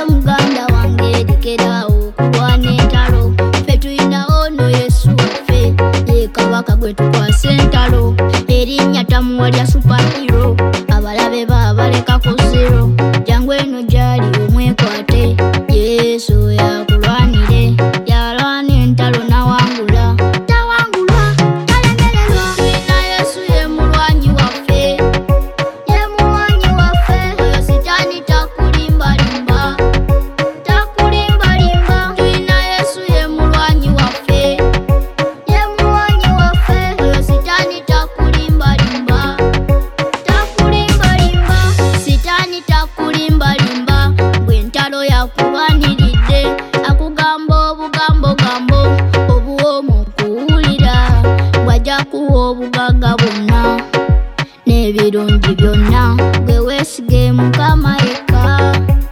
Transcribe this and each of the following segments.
muganda wange lekerawo kulwana entalo ffe tulina ono Yesu waffe ye kabaka gwe tukwasa entalo erinnya tamuwa lya superhero abalabe babaleka ku zero jangu eno gyali omwekwate Yesu yakulwanire yalwana entalo nawangula tawangulwa talemererwa tulina Yesu ye mulwanyi waffe ye mulwanyi waffe oyo sitaani takulimbalimba takulimbalimba tulina Yesu ye mulwanyi waffe ye mulwanyi waffe oyo sitaani takulimbalimba takulimbalimba sitaani takulimbalimba bwe ntalo yakulwaniridde akugamba obugambogambo obuwooma okuwulira bw'ajja kuwa obugagga bwonna n'ebirungi byonna gwe weesige Mukama yekka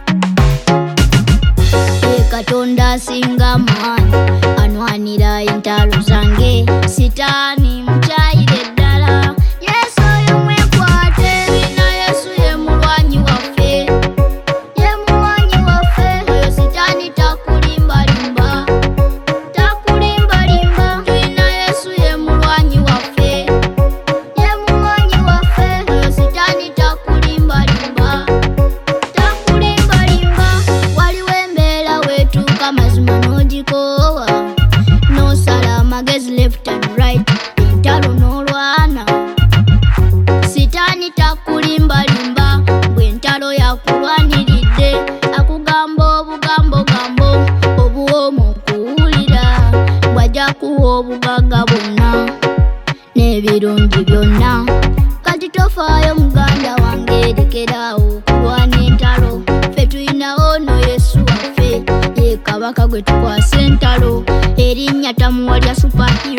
ye Katonda asinga amaanyi anwanira entalo zange sitaani mukyayire ddala Yesu oyo mwekwate tulina Yesu ye mulwanyi waffe ye mulwanyi waffe oyo sitaani takulimbalimba takulimbalimba tulina Yesu ye mulwanyi waffe ye mulwanyi waffe oyo sitaani takulimbalimba takulimbalimba waliwo embeera weetuuka mazima n'ogikoowa n'osala amagezi left and right entalo n'olwana sitaani takulimbalimba bwe ntalo yakulwaniridde akugamba obugambogambo obuwooma okuwulira bw'ajja kuwa obugagga bwonna n'ebirungi byonna kati tofaayo muganda wange lekerawo kulwana entalo ffe tulina ono Yesu waffe ye kabaka gwe tukwasa entalo erinnya tamuwa lya superhero